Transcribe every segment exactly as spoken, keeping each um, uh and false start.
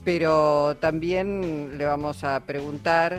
pero también le vamos a preguntar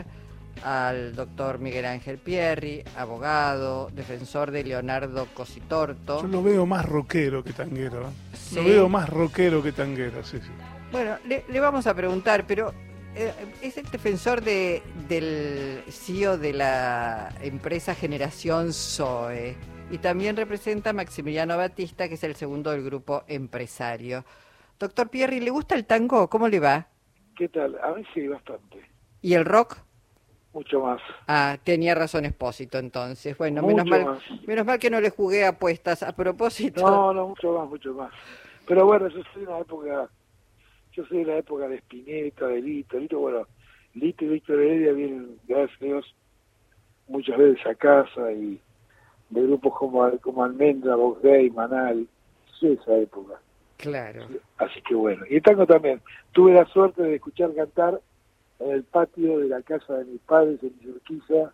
al doctor Miguel Ángel Pierri, abogado, defensor de Leonardo Cositorto. Yo lo veo más rockero que tanguero, ¿eh? ¿Sí? Lo veo más rockero que tanguero, sí, sí. Bueno, le, le vamos a preguntar, pero eh, es el defensor de, del C E O de la empresa Generación Zoe y también representa a Maximiliano Batista, que es el segundo del grupo empresario. Doctor Pierri, ¿le gusta el tango? ¿Cómo le va? ¿Qué tal? A mí sí, bastante. ¿Y el rock? Mucho más. Ah, tenía razón Espósito entonces. Bueno, mucho menos mal, más. menos mal que no le jugué apuestas a propósito. No, no, mucho más, mucho más. Pero bueno, yo soy de una época, yo soy de la época de Spinetta, de Lito, Lito, bueno, Lito y Víctor Heredia vienen, gracias a Dios, muchas veces a casa y de grupos como, como Almendra, Vox Day, Manal, soy de esa época. Claro. Así que bueno, y el tango también. Tuve la suerte de escuchar cantar en el patio de la casa de mis padres en Urquiza,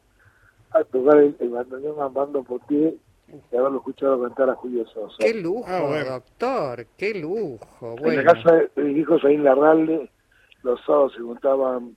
a tocar el, el bandoneón Armando Potier y haberlo escuchado cantar a Julio Sosa. ¡Qué lujo, Ah, bueno. doctor! ¡Qué lujo! En Bueno. la casa de, de mis hijos ahí en Larralde, los sábados se juntaban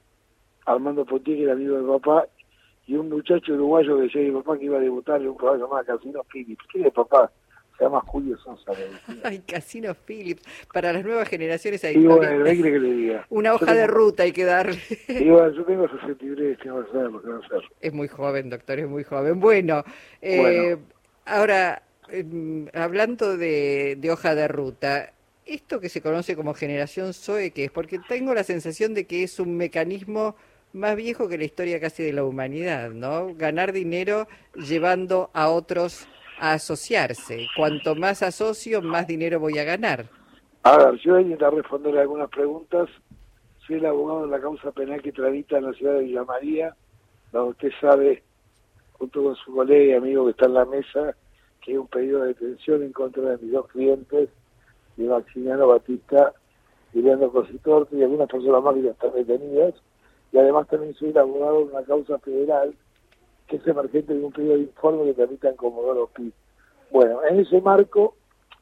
Armando Potier, que era amigo de papá, y un muchacho uruguayo que decía a mi papá que iba a debutar en un programa llamado Casino Phillips. ¿Quién es papá? Se llama Julio Sosa. Ay, Casino Phillips. Para las nuevas generaciones hay Y bueno, ¿qué quiere que le diga? una hoja Yo de tengo, ruta hay que darle. y bueno, yo tengo sesenta y tres, tengo que hacerlo, tengo que hacerlo. Es muy joven, doctor, es muy joven. Bueno, eh, Bueno. ahora, eh, hablando de, de hoja de ruta, esto que se conoce como generación Zoe, ¿qué es? Porque tengo la sensación de que es un mecanismo más viejo que la historia casi de la humanidad, ¿no? Ganar dinero llevando a otros a asociarse. Cuanto más asocio, más dinero voy a ganar. A ver, yo voy a intentar responder algunas preguntas. Soy el abogado de la causa penal que tramita en la ciudad de Villa María, donde usted sabe, junto con su colega y amigo que está en la mesa, que hay un pedido de detención en contra de mis dos clientes, de Maximiliano Batista y Leandro Cositorto, y algunas personas más que ya están detenidas. Y además también soy el abogado de una causa federal que es emergente de un pedido de informe que tramitan Comodoro Pi. Bueno, en ese marco,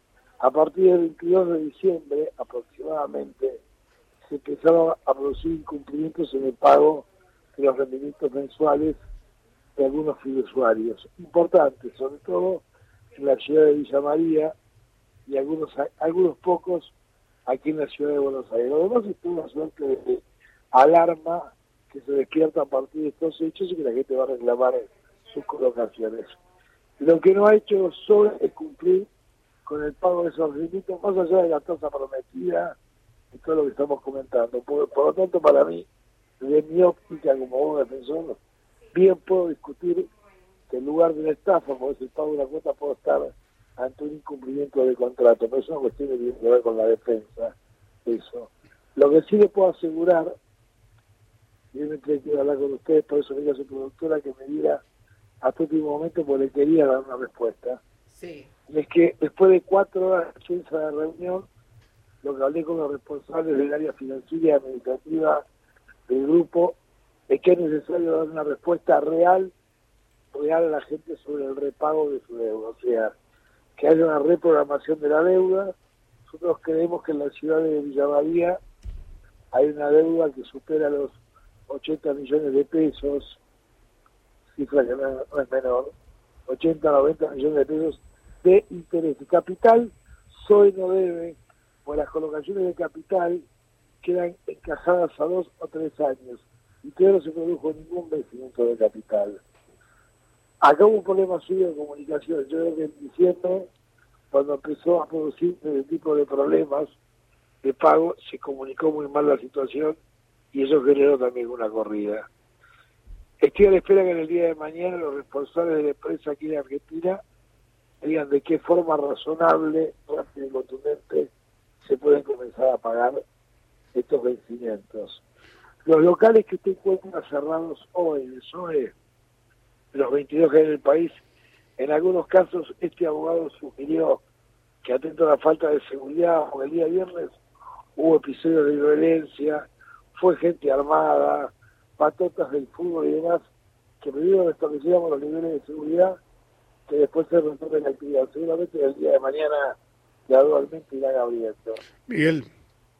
a partir del veintidós de diciembre aproximadamente, se empezaron a producir incumplimientos en el pago de los rendimientos mensuales de algunos fiduciarios. Importantes, sobre todo en la ciudad de Villa María y algunos algunos pocos aquí en la ciudad de Buenos Aires. Lo demás es una suerte de alarma que se despierta a partir de estos hechos y que la gente va a reclamar sus colocaciones. Lo que no ha hecho solo es cumplir con el pago de esos rendimientos, más allá de la tasa prometida y todo lo que estamos comentando. Por, por lo tanto, para mí, desde mi óptica como abogado defensor, bien puedo discutir que en lugar de una estafa, como es el pago de una cuota, puedo estar ante un incumplimiento de contrato, pero es una cuestión que tiene que ver con la defensa. Eso. Lo que sí le puedo asegurar, y yo me quiero hablar con ustedes, por eso le digo a su productora que me diga hasta último momento, porque le quería dar una respuesta. Sí. Y es que después de cuatro horas de reunión, lo que hablé con los responsables del área financiera y administrativa del grupo es que es necesario dar una respuesta real, real a la gente sobre el repago de su deuda, o sea, que haya una reprogramación de la deuda. Nosotros creemos que en la ciudad de Villa María hay una deuda que supera los ochenta millones de pesos, cifra que no es, no es menor, ochenta, noventa millones de pesos de interés. Y capital, Zoe no debe, pues las colocaciones de capital quedan encajadas a dos o tres años, y todavía no se produjo ningún vencimiento de capital. Acá hubo un problema suyo de comunicación. Yo creo que en diciembre, cuando empezó a producir ese tipo de problemas de pago, se comunicó muy mal la situación y eso generó también una corrida. Estoy a la espera que en el día de mañana los responsables de la empresa aquí en Argentina digan de qué forma razonable, rápida y contundente se pueden comenzar a pagar estos vencimientos. Los locales que usted encuentra cerrados hoy en el Zoe, los veintidós que hay en el país, en algunos casos este abogado sugirió que atento a la falta de seguridad, porque el día viernes hubo episodios de violencia, fue gente armada, patotas del fútbol y demás, que primero restableciéramos los niveles de seguridad, que después se retome la actividad. Seguramente el día de mañana gradualmente irán abriendo. Miguel,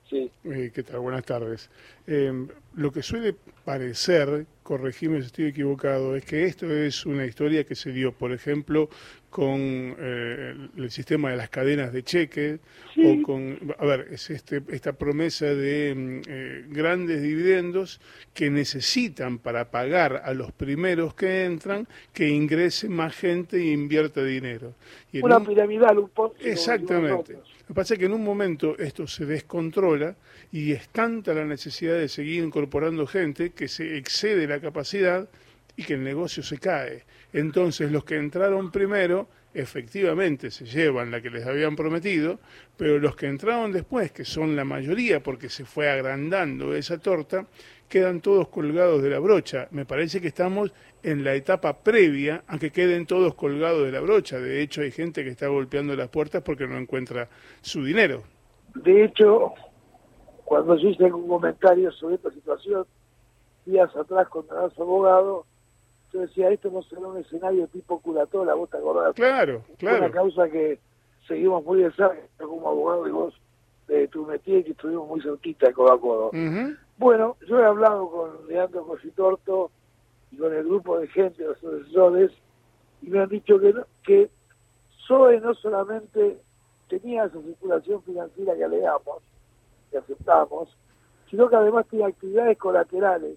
Sí. Eh, ¿Qué tal? Buenas tardes. Eh, lo que suele parecer, corregime si estoy equivocado, es que esto es una historia que se dio, por ejemplo, con eh, el sistema de las cadenas de cheque, Sí. o con, a ver, es este, esta promesa de mm, eh, grandes dividendos que necesitan para pagar a los primeros que entran, que ingrese más gente e invierta dinero. Y en Una un- piramidal, un poco. Exactamente. Lo que pasa es que en un momento esto se descontrola y es tanta la necesidad de seguir incorporando gente que se excede la capacidad y que el negocio se cae. Entonces los que entraron primero efectivamente se llevan la que les habían prometido, pero los que entraron después, que son la mayoría porque se fue agrandando esa torta, quedan todos colgados de la brocha. Me parece que estamos en la etapa previa a que queden todos colgados de la brocha. De hecho, hay gente que está golpeando las puertas porque no encuentra su dinero. De hecho, cuando yo hice algún comentario sobre esta situación, días atrás con el abogado, yo decía, esto no será un escenario tipo curatola, vos te acordás. Claro, claro. Una causa que seguimos muy de cerca como abogado y vos de tu métier, que estuvimos muy cerquita de codo a codo. Uh-huh. Bueno, yo he hablado con Leandro Cositorto y con el grupo de gente, los asesores, y me han dicho que, no, que S O E no solamente tenía esa circulación financiera que alegamos, que aceptamos, sino que además tenía actividades colaterales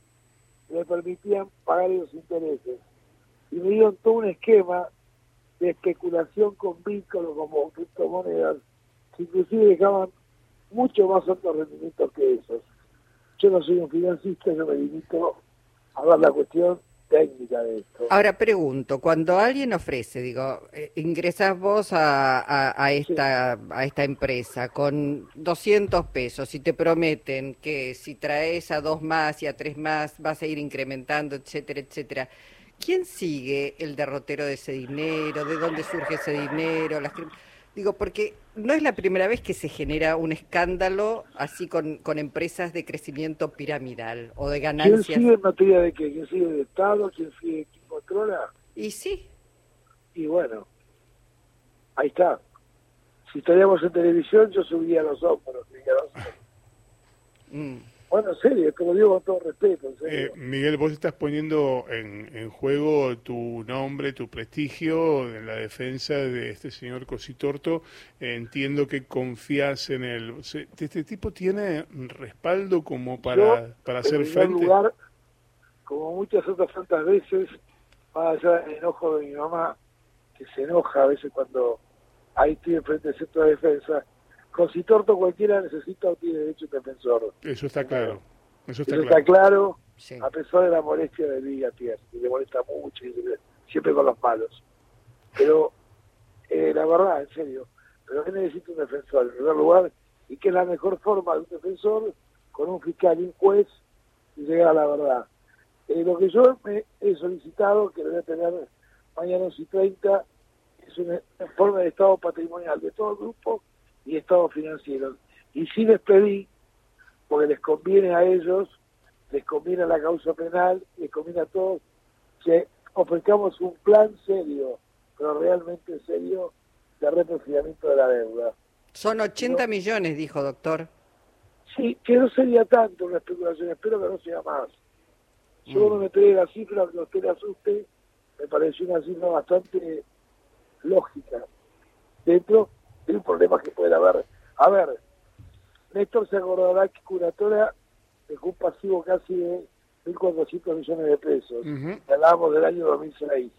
que le permitían pagar los intereses. Y me dieron todo un esquema de especulación con Bitcoin o como criptomonedas, que inclusive dejaban mucho más altos rendimientos que esos. Yo no soy un financista, yo me limito a ver la cuestión técnica de esto. Ahora pregunto, cuando alguien ofrece, digo, eh, ingresás vos a, a, a esta sí. a esta empresa con doscientos pesos y te prometen que si traes a dos más y a tres más vas a ir incrementando, etcétera, etcétera. ¿Quién sigue el derrotero de ese dinero? ¿De dónde surge ese dinero? Las... Digo, porque no es la primera vez que se genera un escándalo así con, con empresas de crecimiento piramidal o de ganancias. ¿Quién sigue en materia de qué? ¿Quién sigue de Estado? ¿Quién sigue quién controla? Y sí. Y bueno, ahí está. Si estaríamos en televisión, yo subiría los hombros. Mm. Bueno, en serio, te lo digo con todo respeto. En serio. Eh, Miguel, vos estás poniendo en, en juego tu nombre, tu prestigio en la defensa de este señor Cositorto. Eh, entiendo que confías en él. ¿Este tipo tiene respaldo como para, Yo, para hacer en frente? Lugar, como muchas otras tantas veces, más allá del enojo de mi mamá, que se enoja a veces cuando ahí estoy enfrente del centro de defensa, Cositorto cualquiera necesita o tiene derecho a un defensor. Eso está claro. Eso está Eso claro. está claro, sí. A pesar de la molestia de Liga Pierre, que le molesta mucho y siempre con los malos. Pero, eh, la verdad, en serio, pero ¿qué necesita un defensor? En primer lugar, y que es la mejor forma de un defensor, con un fiscal y un juez, y llegar a la verdad. Eh, lo que yo me he solicitado, que lo voy a tener mañana once y treinta, es un informe de estado patrimonial de todo el grupo y estado financiero. Y sí les pedí, porque les conviene a ellos, les conviene a la causa penal, les conviene a todos, que ofrezcamos un plan serio, pero realmente serio, de reprofilamiento de la deuda. Son ochenta ¿no? millones, dijo, doctor. Sí, que no sería tanto una especulación, espero que no sea más. Yo mm. no me pegué la cifra, que a usted le asuste, me pareció una cifra bastante lógica, dentro de un problema que puede haber. A ver, Néstor se acordará que Curatoria dejó un pasivo casi de mil cuatrocientos millones de pesos. Uh-huh. Hablábamos del año dos mil seis.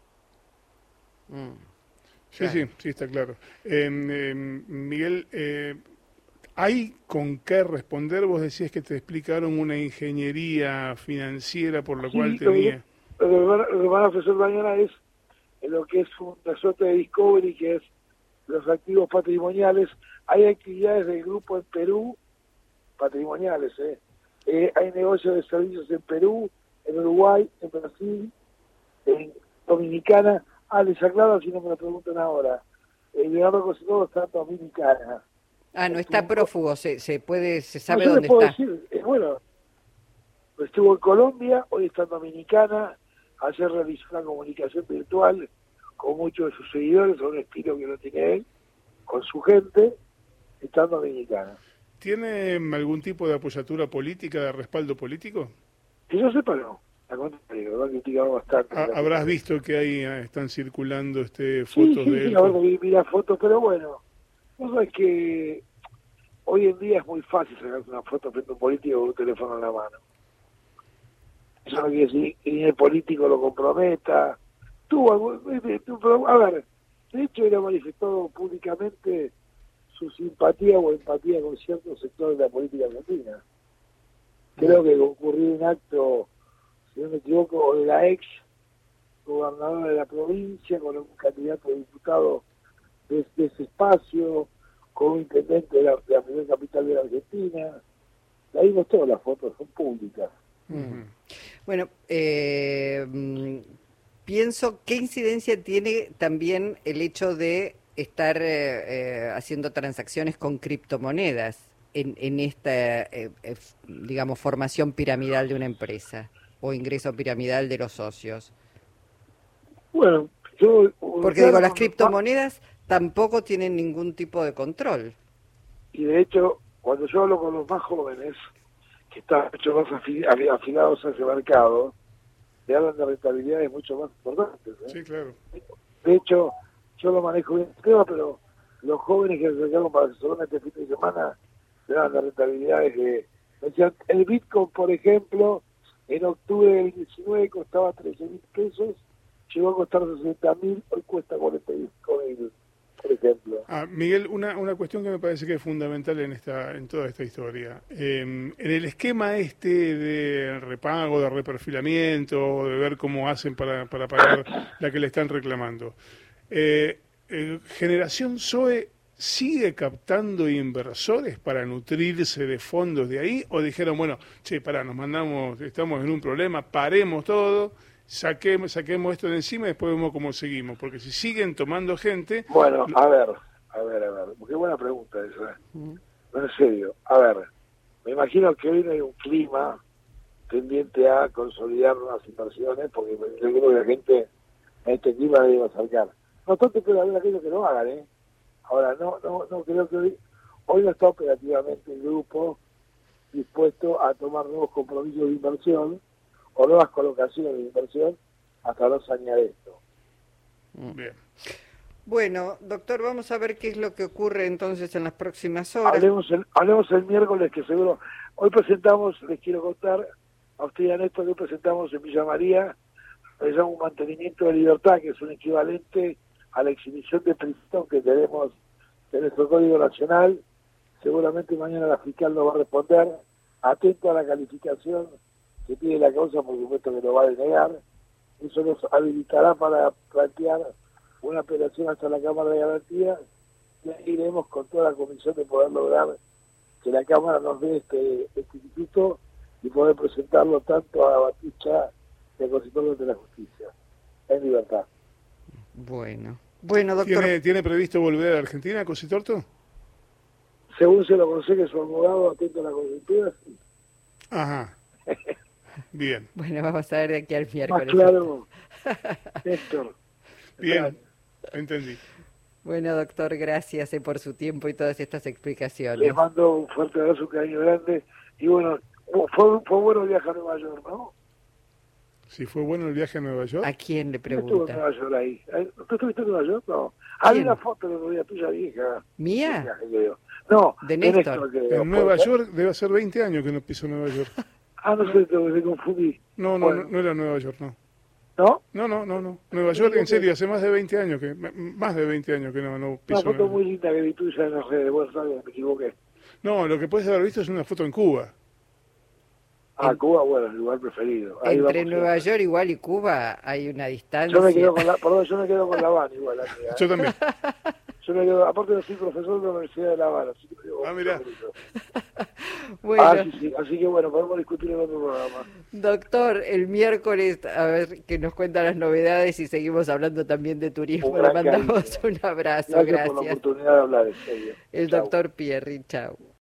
Mm. Sí, claro. sí, sí, está claro. Eh, eh, Miguel, eh, ¿hay con qué responder? Vos decías que te explicaron una ingeniería financiera por la sí, cual tenía... Lo que, lo que van a ofrecer mañana es lo que es una suerte de discovery, que es los activos patrimoniales. Hay actividades del grupo en Perú, patrimoniales, ¿eh? Eh, hay negocios de servicios en Perú, en Uruguay, en Brasil, en Dominicana. Ah, les aclaro si no me lo preguntan ahora. El Leonardo Cositorto está en Dominicana. Ah, no está estuvo... prófugo, se, se puede, se sabe no, dónde puedo está. Decir, eh, bueno, estuvo en Colombia, hoy está en Dominicana. Ayer realizó una comunicación virtual con muchos de sus seguidores, a un estilo que no tiene él, con su gente, está en Dominicana. ¿Tiene algún tipo de apoyatura política, de respaldo político? Que yo sepa, no. Al contrario, lo han criticado bastante. Ha- Habrás visto que ahí eh, están circulando este, Sí, fotos sí, de sí, él. ahora vi, vi la foto, pero bueno, vos sabés que hoy en día es muy fácil sacarse una foto frente a un político con un teléfono en la mano. Eso no quiere decir que ni el político lo comprometa. Tuvo algún, eh, tu- pero, a ver, de hecho él ha manifestado públicamente su simpatía o empatía con ciertos sectores de la política argentina. Creo que ocurrió un acto, si no me equivoco, o de la ex gobernadora de la provincia, con un candidato a diputado de, de ese espacio, con un intendente de la, de la primera capital de la Argentina. Ahí no todas las fotos, son públicas. Ujú. Bueno, eh, mm, pienso qué incidencia tiene también el hecho de estar eh, eh, haciendo transacciones con criptomonedas en, en esta, eh, eh, digamos, formación piramidal de una empresa o ingreso piramidal de los socios. Bueno, yo... Porque claro, digo, las no- criptomonedas tampoco tienen ningún tipo de control. Y de hecho, cuando yo hablo con los más jóvenes, que están mucho más afi- afi- afilados a ese mercado, le hablan de rentabilidades mucho más importantes. ¿eh? Sí, claro. De hecho, yo lo manejo bien el tema, pero los jóvenes que se acercaron para asesorarme este fin de semana le dan las rentabilidades de... Decían, el Bitcoin, por ejemplo, en octubre del diecinueve costaba trece mil pesos, llegó a costar sesenta mil, hoy cuesta cuarenta y cinco mil, por ejemplo. Ah, Miguel, una, una cuestión que me parece que es fundamental en esta en toda esta historia. Eh, en el esquema este de repago, de reperfilamiento, de ver cómo hacen para, para pagar la que le están reclamando, eh, eh, ¿Generación Zoe sigue captando inversores para nutrirse de fondos de ahí? ¿O dijeron, bueno, che, pará, nos mandamos, estamos en un problema, paremos todo, saquemos, saquemos esto de encima y después vemos cómo seguimos? Porque si siguen tomando gente... Bueno, a ver, a ver, a ver, qué buena pregunta esa. No, en serio, a ver, me imagino que hoy no hay un clima tendiente a consolidar nuevas inversiones, porque yo creo que la gente en este clima debe acercar. No obstante, puede haber aquellos que lo hagan, ¿eh? Ahora, no, no, no creo que hoy, hoy no está operativamente el grupo dispuesto a tomar nuevos compromisos de inversión o nuevas colocaciones de inversión hasta no sanear esto. Bien. Bueno, doctor, vamos a ver qué es lo que ocurre entonces en las próximas horas. Hablemos el, hablemos el miércoles, que seguro... Hoy presentamos, les quiero contar, a usted y a Néstor, que hoy presentamos en Villa María, realizamos un mantenimiento de libertad, que es un equivalente a la exhibición de prisión que tenemos de nuestro Código Nacional. Seguramente mañana la fiscal nos va a responder, atento a la calificación que pide la causa, por supuesto que lo va a denegar. Eso nos habilitará para plantear una apelación hasta la Cámara de Garantía, y ahí iremos con toda la comisión de poder lograr que la Cámara nos dé este, este instituto y poder presentarlo tanto a Baticha y a Cositorto de la Justicia, en libertad. Bueno, bueno, doctor. ¿Tiene, ¿Tiene previsto volver a Argentina, Cositorto? Según se lo aconseje su abogado, atento a la coyuntura, sí. Ajá. Bien. Bueno, vamos a ver de aquí al Más miércoles. claro, Néstor. Bien, entendí. Bueno, doctor, gracias eh, por su tiempo y todas estas explicaciones. Les mando un fuerte abrazo, un cariño grande. Y bueno, fue, fue bueno el viaje a Nueva York, ¿no? Si fue bueno el viaje a Nueva York. ¿A quién le ¿Quién estuvo en pregunta? Nueva York ahí? ¿Tú estuviste en Nueva York? No. Hay ¿Quién? una foto del otro día tuya vieja. ¿Mía? Viaje, creo. No, De Néstor. creo. En Nueva ¿Puede ser? York debe hacer veinte años que no piso Nueva York. Ah, no sé, te, te confundí. No, no, Bueno. no, no era Nueva York, no. ¿No? No, no, no, no. Nueva York, en serio, hace más de veinte años que, m- más de veinte años que no, no Una piso foto Nueva muy York. linda que vi tuya en las redes. Bueno, sabes, me equivoqué. No, lo que puedes haber visto es una foto en Cuba. Ah, En- Cuba, bueno, el lugar preferido. Ahí Entre vamos Nueva siempre. York igual y Cuba hay una distancia. Yo me quedo con la, perdón, yo me quedo con La Habana igual, amiga, ¿eh? Yo también. Yo me quedo, aparte yo soy profesor de la Universidad de La Habana, así que me quedo con Ah, mirá. eso. Bueno, Ah, sí, sí, así que bueno, podemos discutir en otro programa. doctor, el miércoles a ver que nos cuenta las novedades y seguimos hablando también de turismo. Un Le gran mandamos cariño. un abrazo, Gracias, por la gracias. oportunidad de hablar, en serio. El Chau. doctor Pierri, chao.